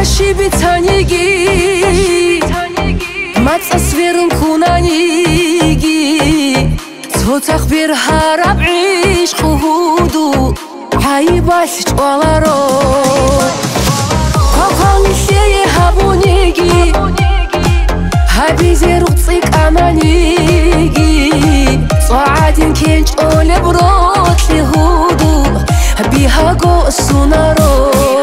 Აში ბიცანიგი მაწას ვერ მქუნანიგი ცოცხ ვერ ჰარაბიშ ხუდუ აიბას ჭვალარო ქოქონი შეე ჰაბუნიგი ჰაბიზე რუცი კანანიგი წვადინ კენჭოლე ბროთი ჰუდუ ბიჰაგო სუნარო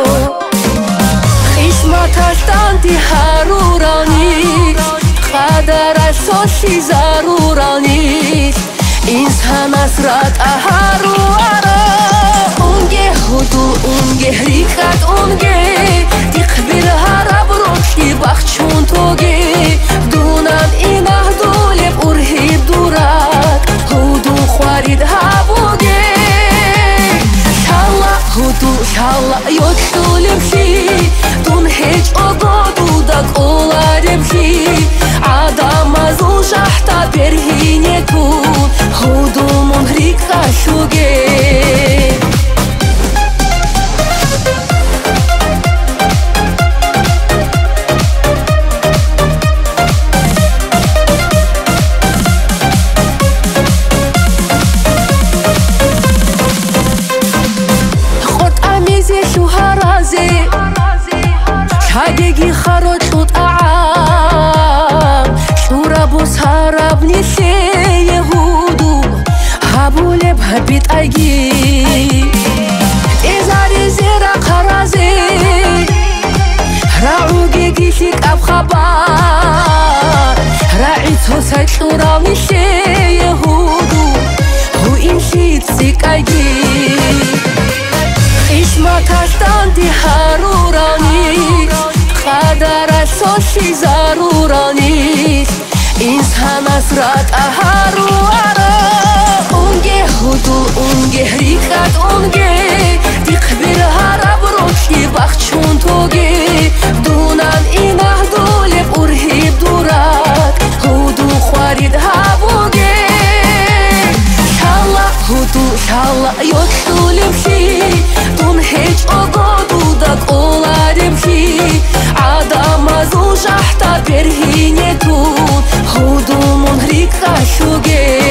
Tanti harurani qadara soshi zarurani insan asrat aharuara unge hudu unge rikat unge diqbir harabroki baxchun toge dunan inahduleb urhib durak hudu khwarid habuge shalla hudu shalla yotulibshi هیچ آگادو دک اولادم شی آدم از اون شحتا برهینه تو خودو منهریک خشوگه خود امیزی شوهرازی هاجي خرج وطعام شرب وسهرب نسي يهودو هابولي بهبيت ايجي إزاري زيرا خرازي راعوجي جيشيك اب خبار راعي توسع شرب نسي يهودو هو امشي تسيك ايجي إيش ما كاشتانتي هاروراني قدر سوشی ضرورانی انسان اسرات اهاروارا اونگه هدو اونگه ریخت اونگه دیقبیر هرب روشی بخچون توگه دونن این اهدولب ارهیب دورک هدو خوارید هبوگه شالله هدو شالله یوتولب شی دون هیچ آگادو دک اولادم شی آدم از اون شحتا برهینه تو خودو منهریک خشوگه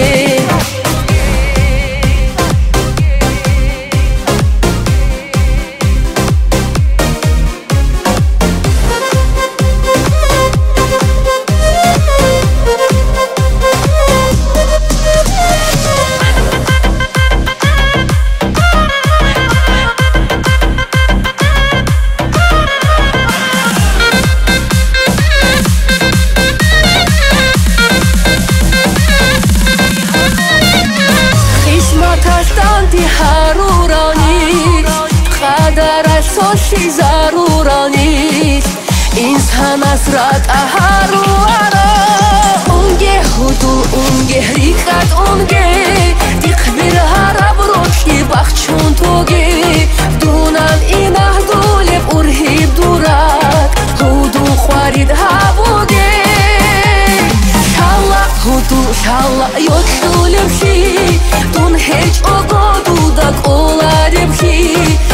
هارورانی قدر سوشی ضرورانی انسان اسرات اهاروارا اونگه هدو اونگه ریخت اونگه دیقبیر هرب روشی بخچون توگه دونن این اهدولب ارهیب دورک هدو خوارید هبوگه شالله هدو شالله یوتولب شی دون هیچ آگادو دک اولادم شی